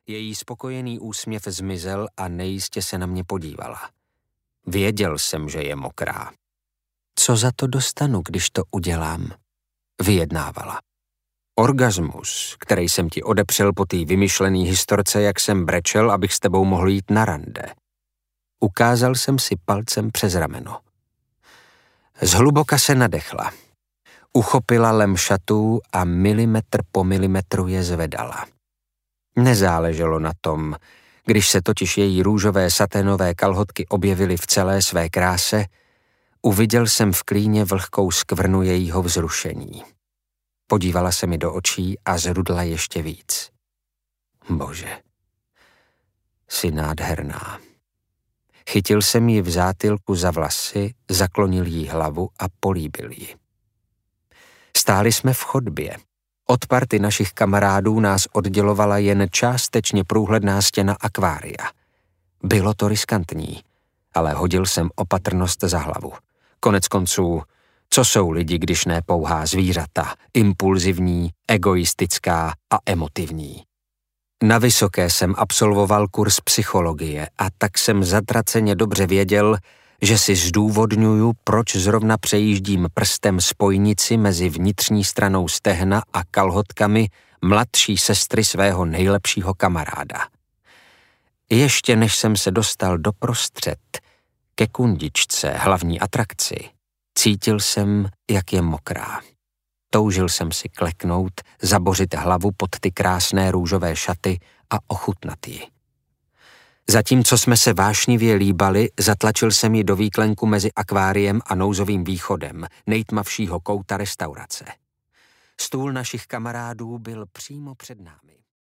Její spokojený úsměv zmizel a nejistě se na mě podívala. Věděl jsem, že je mokrá. Co za to dostanu, když to udělám? Vyjednávala. Orgasmus, který jsem ti odepřel po té vymyšlený historce, jak jsem brečel, abych s tebou mohl jít na rande. Ukázal jsem si palcem přes rameno. Zhluboka se nadechla. Uchopila lem šatů a milimetr po milimetru je zvedala. Nezáleželo na tom, když se totiž její růžové saténové kalhotky objevily v celé své kráse, uviděl jsem v klíně vlhkou skvrnu jejího vzrušení. Podívala se mi do očí a zrudla ještě víc. Bože, jsi nádherná. Chytil jsem ji v zátylku za vlasy, zaklonil jí hlavu a políbil ji. Stáli jsme v chodbě. Od party našich kamarádů nás oddělovala jen částečně průhledná stěna akvária. Bylo to riskantní, ale hodil jsem opatrnost za hlavu. Koneckonců, co jsou lidi, když ne pouhá zvířata, impulzivní, egoistická a emotivní. Na vysoké jsem absolvoval kurz psychologie a tak jsem zatraceně dobře věděl, že si zdůvodňuju, proč zrovna přejíždím prstem spojnici mezi vnitřní stranou stehna a kalhotkami mladší sestry svého nejlepšího kamaráda. Ještě než jsem se dostal doprostřed, ke kundičce, hlavní atrakci, cítil jsem, jak je mokrá. Toužil jsem si kleknout, zabořit hlavu pod ty krásné růžové šaty a ochutnat ji. Zatímco jsme se vášnivě líbali, zatlačil jsem ji do výklenku mezi akváriem a nouzovým východem, nejtmavšího kouta restaurace. Stůl našich kamarádů byl přímo před námi.